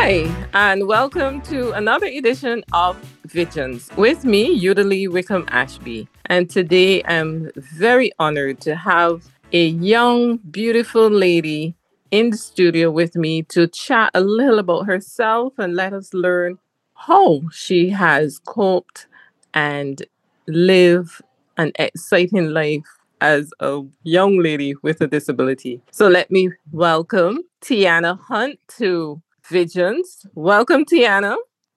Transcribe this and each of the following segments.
Hi, and welcome to another edition of Visions with me, Udally Wickham Ashby. And today I'm very honored to have a young, beautiful lady in the studio with me to chat a little about herself and let us learn how she has coped and live an exciting life as a young lady with a disability. So let me welcome Tiana Hunt to Visions. Welcome, Tiana.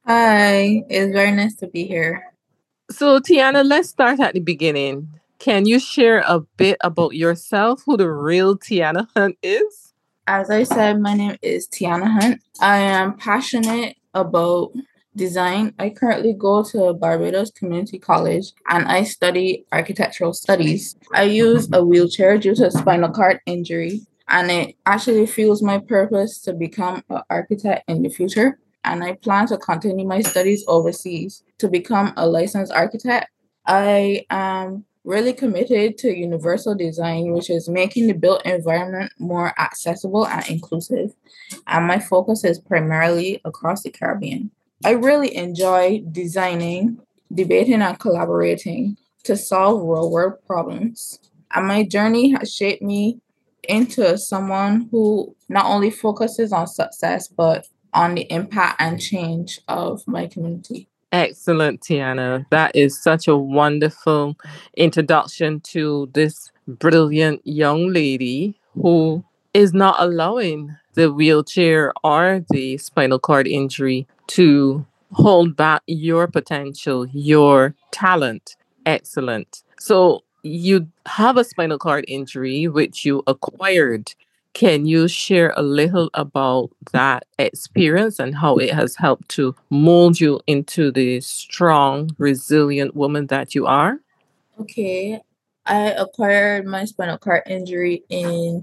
Hi, it's very nice to be here. So, Tiana, let's start at the beginning. Can you share a bit about yourself, who the real Tiana Hunt is? As I said, my name is Tiana Hunt. I am passionate about design. I currently go to Barbados Community College and I study architectural studies. I use a wheelchair due to a spinal cord injury, and it actually fuels my purpose to become an architect in the future. And I plan to continue my studies overseas to become a licensed architect. I am really committed to universal design, which is making the built environment more accessible and inclusive. And my focus is primarily across the Caribbean. I really enjoy designing, debating, and collaborating to solve real world problems. And my journey has shaped me into someone who not only focuses on success, but on the impact and change of my community. Excellent, Tiana. That is such a wonderful introduction to this brilliant young lady who is not allowing the wheelchair or the spinal cord injury to hold back your potential, your talent. Excellent. So, you have a spinal cord injury which you acquired. Can you share a little about that experience and how it has helped to mold you into the strong, resilient woman that you are? Okay, I acquired my spinal cord injury in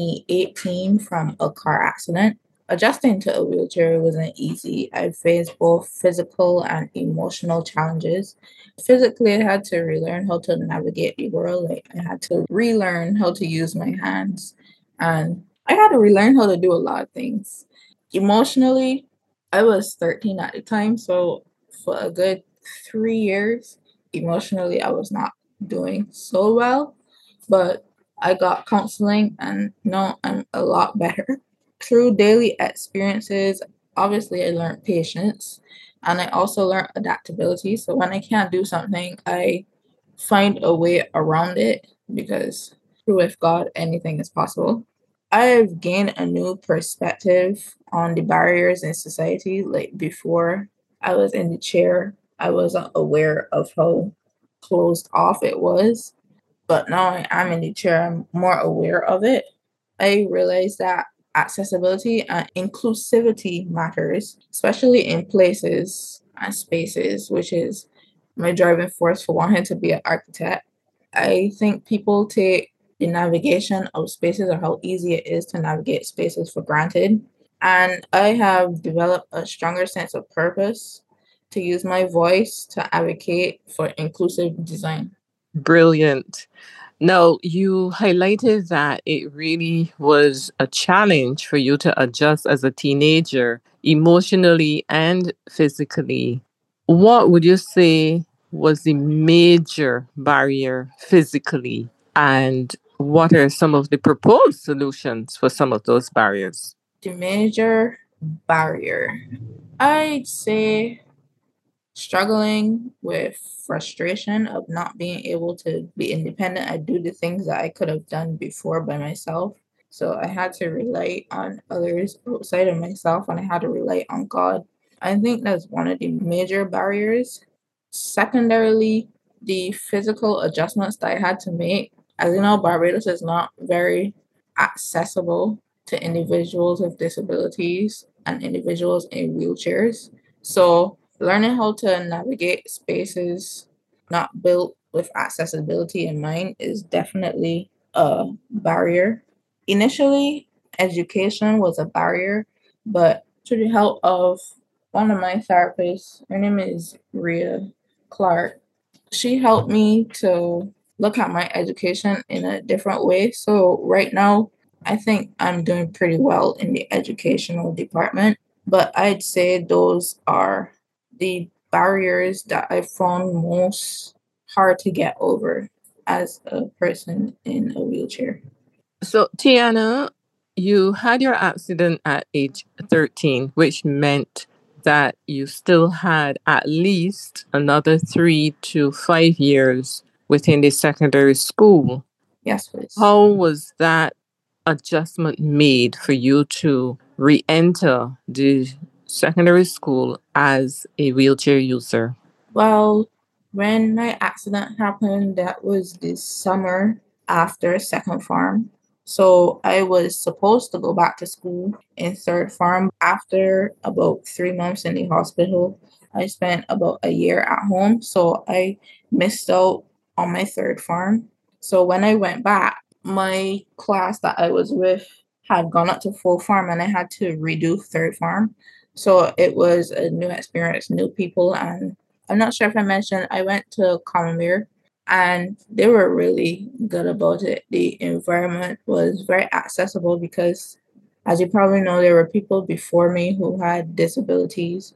2018 from a car accident. Adjusting to a wheelchair wasn't easy. I faced both physical and emotional challenges. Physically, I had to relearn how to navigate the world. Like, I had to relearn how to use my hands, and I had to relearn how to do a lot of things. Emotionally, I was 13 at the time, so for a good 3 years, emotionally, I was not doing so well, but I got counseling and now I'm a lot better. Through daily experiences, obviously, I learned patience and I also learned adaptability. So when I can't do something, I find a way around it because with God, anything is possible. I've gained a new perspective on the barriers in society. Like before, I was in the chair, I wasn't aware of how closed off it was. But now I'm in the chair, I'm more aware of it. I realize that accessibility and inclusivity matters, especially in places and spaces, which is my driving force for wanting to be an architect. I think people take the navigation of spaces or how easy it is to navigate spaces for granted. And I have developed a stronger sense of purpose to use my voice to advocate for inclusive design. Brilliant. Now, you highlighted that it really was a challenge for you to adjust as a teenager, emotionally and physically. What would you say was the major barrier physically? And what are some of the proposed solutions for some of those barriers? The major barrier, I'd say struggling with frustration of not being able to be independent. I do the things that I could have done before by myself. So I had to rely on others outside of myself and I had to rely on God. I think that's one of the major barriers. Secondarily, the physical adjustments that I had to make. As you know, Barbados is not very accessible to individuals with disabilities and individuals in wheelchairs. So learning how to navigate spaces not built with accessibility in mind is definitely a barrier. Initially, education was a barrier, but through the help of one of my therapists, her name is Rhea Clark, she helped me to look at my education in a different way. So right now, I think I'm doing pretty well in the educational department. But I'd say those are the barriers that I found most hard to get over as a person in a wheelchair. So, Tiana, you had your accident at age 13, which meant that you still had at least another 3 to 5 years within the secondary school. Yes, please. How was that adjustment made for you to re enter the secondary school as a wheelchair user? Well, when my accident happened, that was this summer after second farm. So I was supposed to go back to school in third farm. After about 3 months in the hospital, I spent about a year at home. So I missed out on my third farm. So when I went back, my class that I was with had gone up to full farm and I had to redo third farm. So it was a new experience, new people, and I'm not sure if I mentioned I went to Commandeer and they were really good about it. The environment was very accessible because, as you probably know, there were people before me who had disabilities.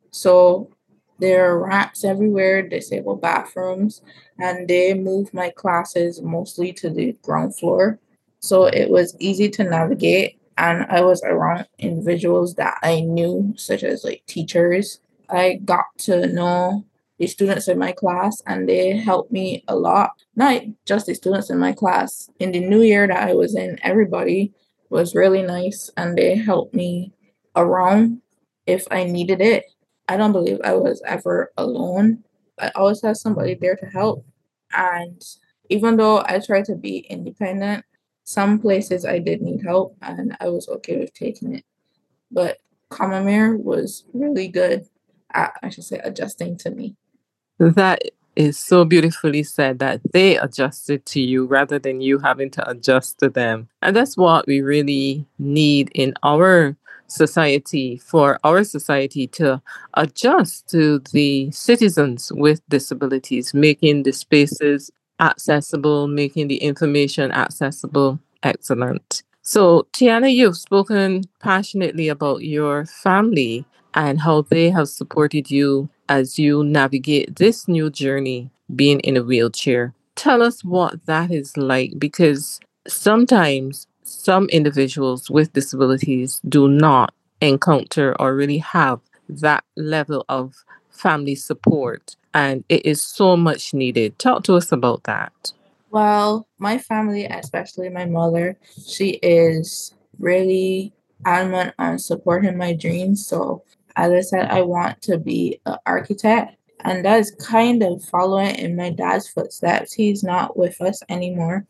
So there are ramps everywhere, disabled bathrooms, and they moved my classes mostly to the ground floor. So it was easy to navigate, and I was around individuals that I knew, such as like teachers. I got to know the students in my class and they helped me a lot. Not just the students in my class. In the new year that I was in, everybody was really nice and they helped me around if I needed it. I don't believe I was ever alone. I always had somebody there to help. And even though I tried to be independent, some places I did need help and I was okay with taking it. But Comamere was really good at, I should say, adjusting to me. That is so beautifully said, that they adjusted to you rather than you having to adjust to them. And that's what we really need in our society, for our society to adjust to the citizens with disabilities, making the spaces accessible, making the information accessible. Excellent. So, Tiana, you've spoken passionately about your family and how they have supported you as you navigate this new journey being in a wheelchair. Tell us what that is like, because sometimes some individuals with disabilities do not encounter or really have that level of family support, and it is so much needed. Talk to us about that. Well, my family, especially my mother, she is really adamant on supporting my dreams. So, as I said, I want to be an architect, and that is kind of following in my dad's footsteps. He's not with us anymore.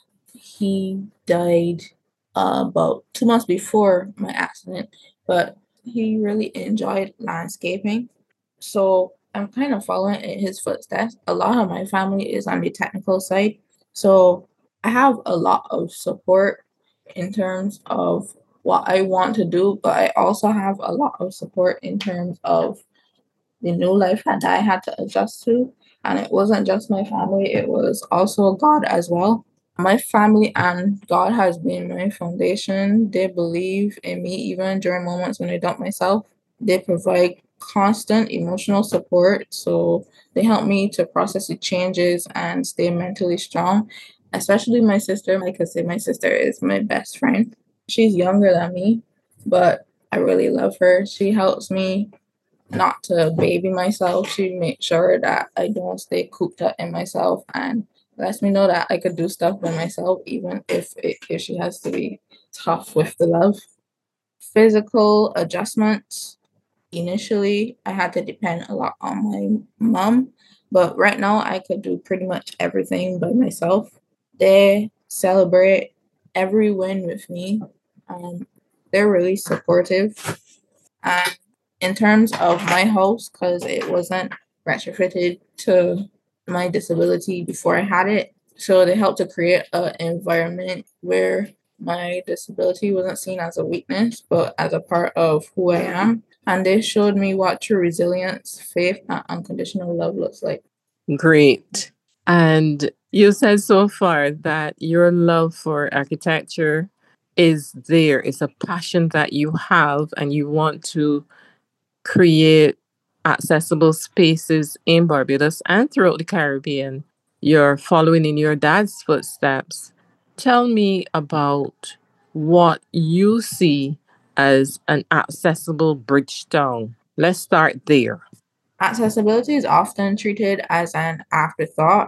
He died about 2 months before my accident, but he really enjoyed landscaping. So I'm kind of following in his footsteps. A lot of my family is on the technical side. So I have a lot of support in terms of what I want to do, but I also have a lot of support in terms of the new life that I had to adjust to. And it wasn't just my family, it was also God as well. My family and God has been my foundation. They believe in me even during moments when I doubt myself. They provide constant emotional support. So they help me to process the changes and stay mentally strong. Especially my sister. Like I say, my sister is my best friend. She's younger than me, but I really love her. She helps me not to baby myself. She makes sure that I don't stay cooped up in myself and lets me know that I could do stuff by myself, even if she has to be tough with the love. Physical adjustments. Initially, I had to depend a lot on my mom, but right now I could do pretty much everything by myself. They celebrate every win with me. Um, they're really supportive. And in terms of my house, because it wasn't retrofitted to my disability before I had it, so they helped to create an environment where my disability wasn't seen as a weakness, but as a part of who I am. And they showed me what true resilience, faith, and unconditional love looks like. Great. And you said so far that your love for architecture is there. It's a passion that you have, and you want to create accessible spaces in Barbados and throughout the Caribbean. You're following in your dad's footsteps. Tell me about what you see as an accessible Bridgetown. Let's start there. Accessibility is often treated as an afterthought.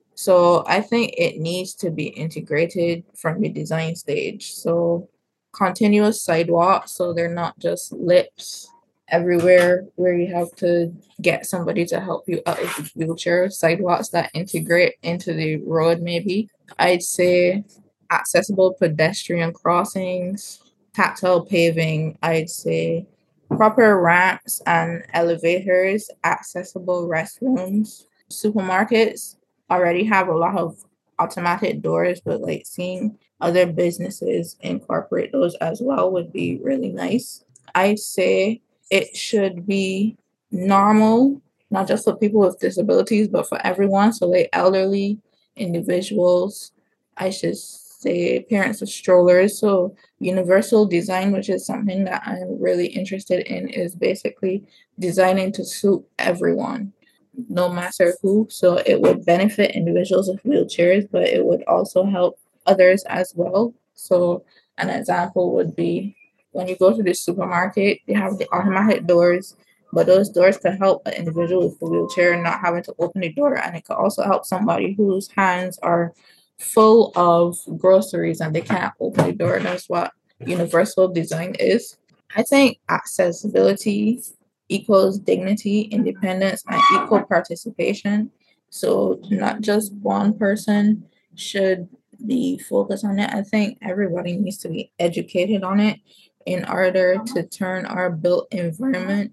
So I think it needs to be integrated from the design stage. So continuous sidewalks, so they're not just lips everywhere where you have to get somebody to help you out of the wheelchair. Sidewalks that integrate into the road, maybe. I'd say accessible pedestrian crossings, tactile paving, I'd say proper ramps and elevators, accessible restrooms. Supermarkets already have a lot of automatic doors, but like seeing other businesses incorporate those as well would be really nice. I'd say it should be normal, not just for people with disabilities, but for everyone. So, like elderly individuals, I should say parents of strollers. So, universal design, which is something that I'm really interested in, is basically designing to suit everyone no matter who. So it would benefit individuals with wheelchairs, but it would also help others as well. So an example would be when you go to the supermarket, you have the automatic doors, but those doors can help an individual with a wheelchair not having to open the door, and it could also help somebody whose hands are full of groceries and they can't open the door. That's what universal design is. I think accessibility equals dignity, independence, and equal participation. So, not just one person should be focused on it. I think everybody needs to be educated on it in order to turn our built environment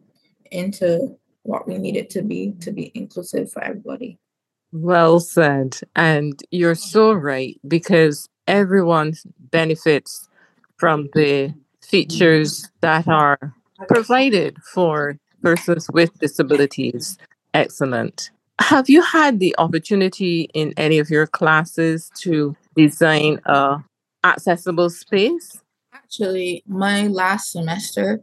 into what we need it to be inclusive for everybody. Well said. And you're so right, because everyone benefits from the features that are provided for persons with disabilities. Excellent. Have you had the opportunity in any of your classes to design a accessible space? Actually, my last semester,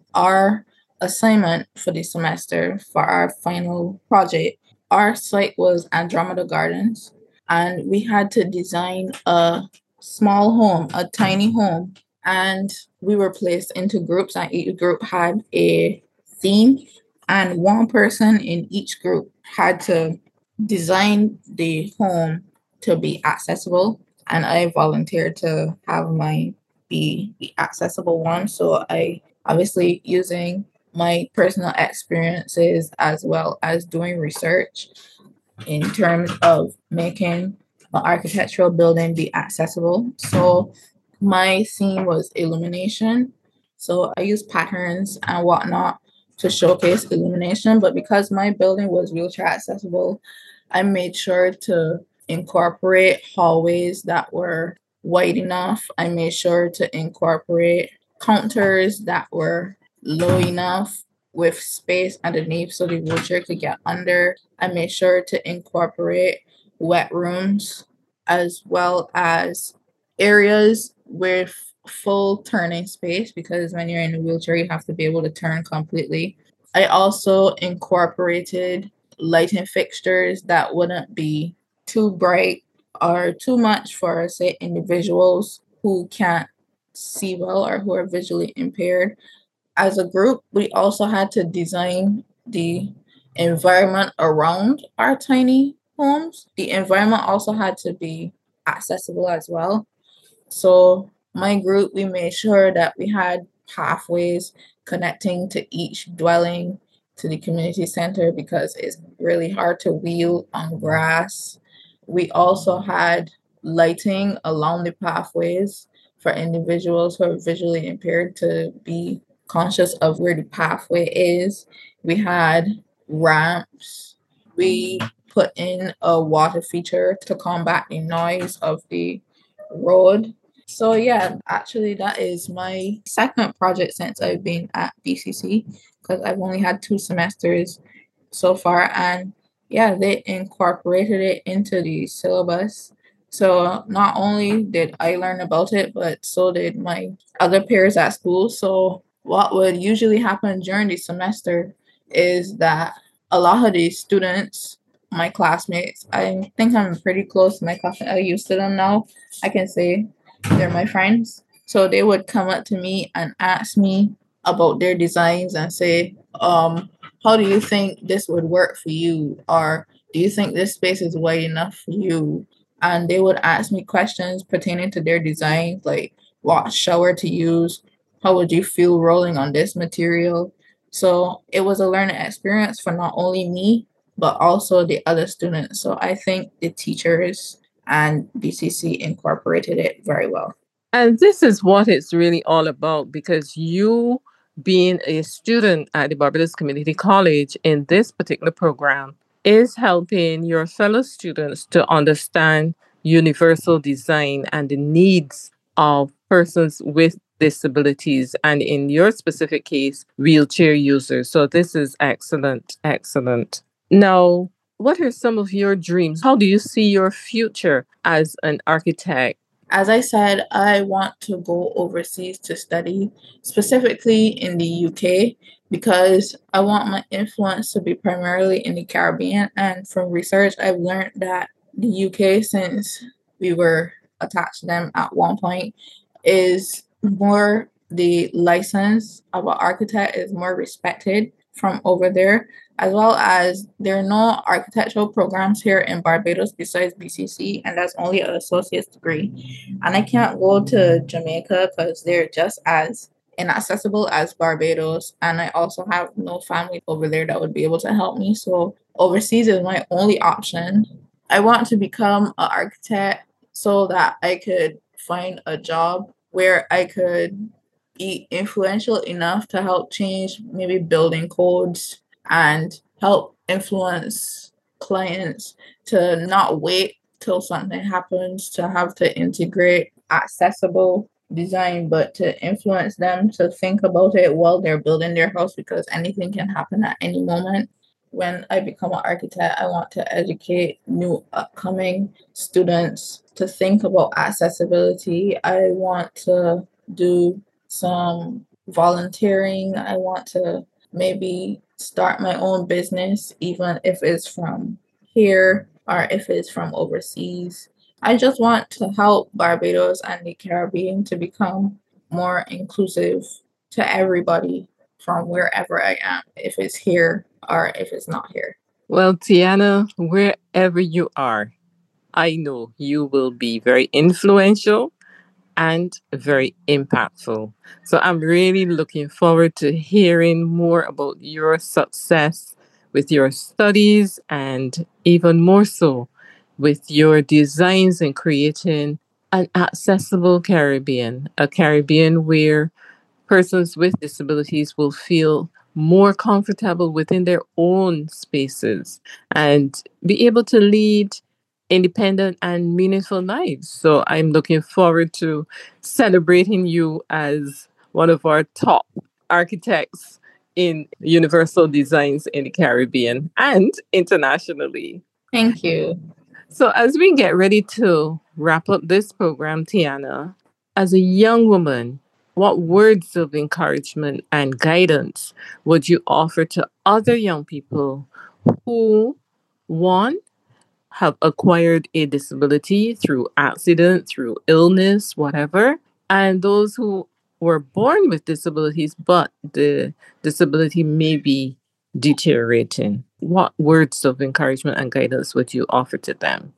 our assignment for the semester for our final project, our site was Andromeda Gardens, and we had to design a small home, a tiny home, and we were placed into groups, and each group had a theme, and one person in each group had to design the home to be accessible. And I volunteered to have my be the accessible one. So I obviously using my personal experiences as well as doing research in terms of making an architectural building be accessible. So my theme was illumination. So I used patterns and whatnot to showcase illumination. But because my building was wheelchair accessible, I made sure to incorporate hallways that were wide enough. I made sure to incorporate counters that were low enough with space underneath so the wheelchair could get under. I made sure to incorporate wet rooms as well as areas with full turning space because when you're in a wheelchair, you have to be able to turn completely. I also incorporated lighting fixtures that wouldn't be too bright or too much for, say, individuals who can't see well or who are visually impaired. As a group, we also had to design the environment around our tiny homes. The environment also had to be accessible as well. So, my group, we made sure that we had pathways connecting to each dwelling to the community center because it's really hard to wheel on grass. We also had lighting along the pathways for individuals who are visually impaired to be conscious of where the pathway is. We had ramps. We put in a water feature to combat the noise of the road. So yeah, actually that is my second project since I've been at BCC because I've only had 2 semesters so far, and yeah, they incorporated it into the syllabus. So not only did I learn about it, but so did my other peers at school. So what would usually happen during the semester is that a lot of these students, my classmates, I think I'm pretty close to my classmates. I used to them now. I can say they're my friends. So they would come up to me and ask me about their designs and say, how do you think this would work for you? Or do you think this space is wide enough for you? And they would ask me questions pertaining to their design, like what shower to use, how would you feel rolling on this material. So it was a learning experience for not only me, but also the other students. So I think the teachers and BCC incorporated it very well. And this is what it's really all about because you, being a student at the Barbados Community College in this particular program, is helping your fellow students to understand universal design and the needs of persons with disabilities, and in your specific case, wheelchair users. So, this is excellent, excellent. Now, what are some of your dreams? How do you see your future as an architect? As I said, I want to go overseas to study, specifically in the UK, because I want my influence to be primarily in the Caribbean. And from research, I've learned that the UK, since we were attached to them at one point, is more the license of an architect is more respected from over there, as well as there are no architectural programs here in Barbados besides BCC, and that's only an associate's degree. And I can't go to Jamaica because they're just as inaccessible as Barbados, and I also have no family over there that would be able to help me. So overseas is my only option. I want to become an architect so that I could find a job where I could be influential enough to help change maybe building codes and help influence clients to not wait till something happens to have to integrate accessible design, but to influence them to think about it while they're building their house because anything can happen at any moment. When I become an architect, I want to educate new upcoming students to think about accessibility. I want to do some volunteering. I want to maybe start my own business, even if it's from here or if it's from overseas. I just want to help Barbados and the Caribbean to become more inclusive to everybody from wherever I am, if it's here or if it's not here. Well, Tiana, wherever you are, I know you will be very influential and very impactful. So I'm really looking forward to hearing more about your success with your studies and even more so with your designs in creating an accessible Caribbean, a Caribbean where persons with disabilities will feel more comfortable within their own spaces and be able to lead independent and meaningful lives. So I'm looking forward to celebrating you as one of our top architects in universal designs in the Caribbean and internationally. Thank you. So, as we get ready to wrap up this program, Tiana, as a young woman, what words of encouragement and guidance would you offer to other young people who, one, have acquired a disability through accident, through illness, whatever, and those who were born with disabilities, but the disability may be deteriorating? What words of encouragement and guidance would you offer to them?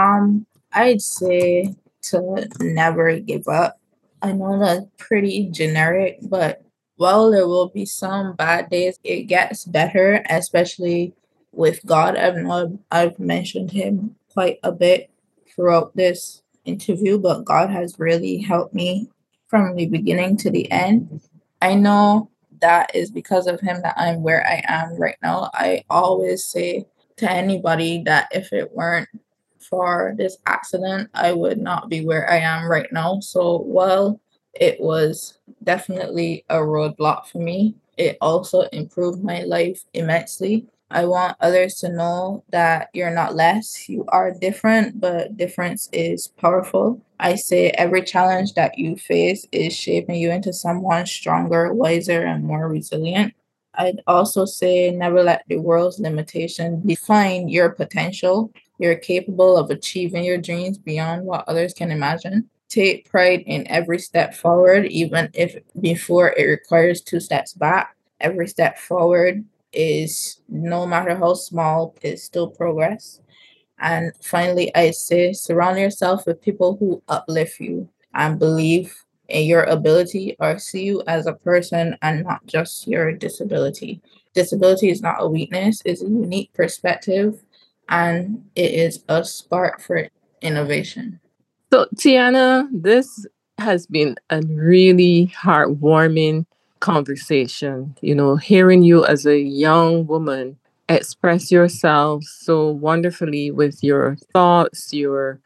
I'd say to never give up. I know that's pretty generic, but while there will be some bad days, it gets better, especially with God. I've mentioned him quite a bit throughout this interview, but God has really helped me from the beginning to the end. I know that is because of him that I'm where I am right now. I always say to anybody that if it weren't for this accident, I would not be where I am right now. So while it was definitely a roadblock for me, it also improved my life immensely. I want others to know that you're not less. You are different, but difference is powerful. I say every challenge that you face is shaping you into someone stronger, wiser, and more resilient. I'd also say never let the world's limitation define your potential. You're capable of achieving your dreams beyond what others can imagine. Take pride in every step forward, even if before it requires two steps back. Every step forward is, no matter how small, is still progress. And finally, I say surround yourself with people who uplift you and believe in your ability or see you as a person and not just your disability. Disability is not a weakness, it's a unique perspective and it is a spark for innovation. So, Tiana, this has been a really heartwarming conversation. Hearing you as a young woman express yourself so wonderfully with your thoughts, your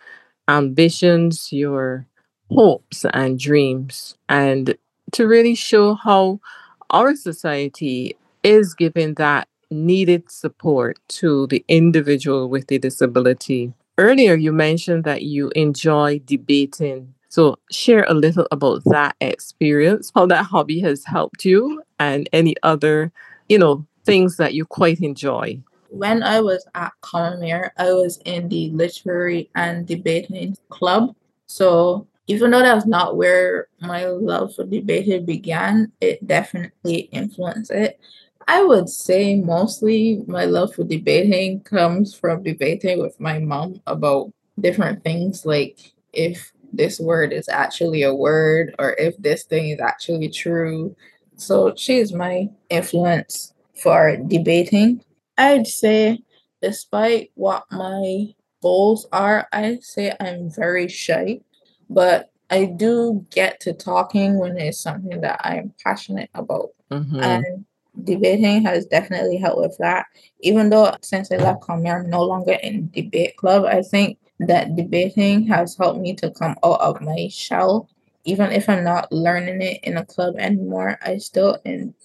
ambitions, your hopes and dreams, and to really show how our society is giving that needed support to the individual with a disability. Earlier, you mentioned that you enjoy debating. So, share a little about that experience, how that hobby has helped you, and any other, things that you quite enjoy. When I was at Commonwealth, I was in the literary and debating club. So even though that's not where my love for debating began, it definitely influenced it. I would say mostly my love for debating comes from debating with my mom about different things, like if this word is actually a word or if this thing is actually true. So she's my influence for debating. I'd say, despite what my goals are, I'd say I'm very shy, but I do get to talking when it's something that I'm passionate about. Mm-hmm. And debating has definitely helped with that. Even though since I left Commune, I'm no longer in debate club, I think that debating has helped me to come out of my shell. Even if I'm not learning it in a club anymore, I still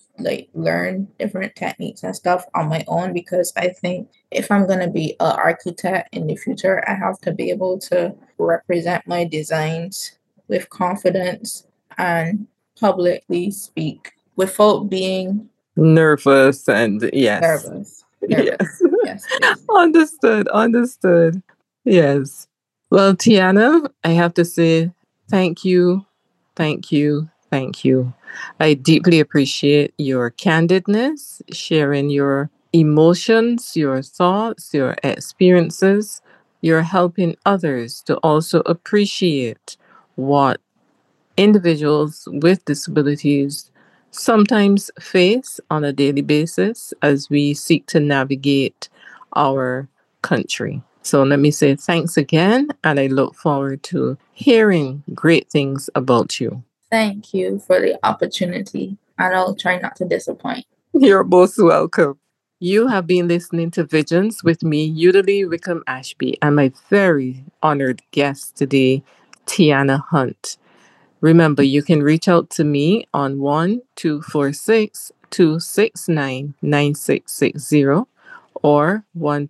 learn different techniques and stuff on my own because I think if I'm gonna be an architect in the future, I have to be able to represent my designs with confidence and publicly speak without being Nervous and yes. nervous. Yes. Yes, please. Understood. Understood. Yes. Well, Tiana, I have to say thank you, thank you, thank you. I deeply appreciate your candidness, sharing your emotions, your thoughts, your experiences. You're helping others to also appreciate what individuals with disabilities sometimes face on a daily basis as we seek to navigate our country. So let me say thanks again, and I look forward to hearing great things about you. Thank you for the opportunity, and I'll try not to disappoint. You're most welcome. You have been listening to Visions with me, Udally Wickham Ashby, and my very honored guest today, Tiana Hunt. Remember, you can reach out to me on 1246-269-9660 or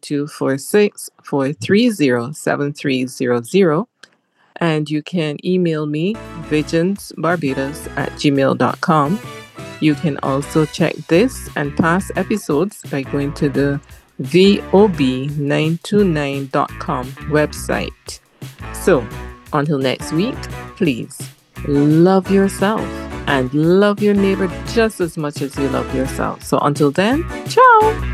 1246-430-7300. And you can email me visionsbarbados@gmail.com. You can also check this and past episodes by going to the vob929.com website. So, until next week, please love yourself and love your neighbor just as much as you love yourself. So until then, ciao.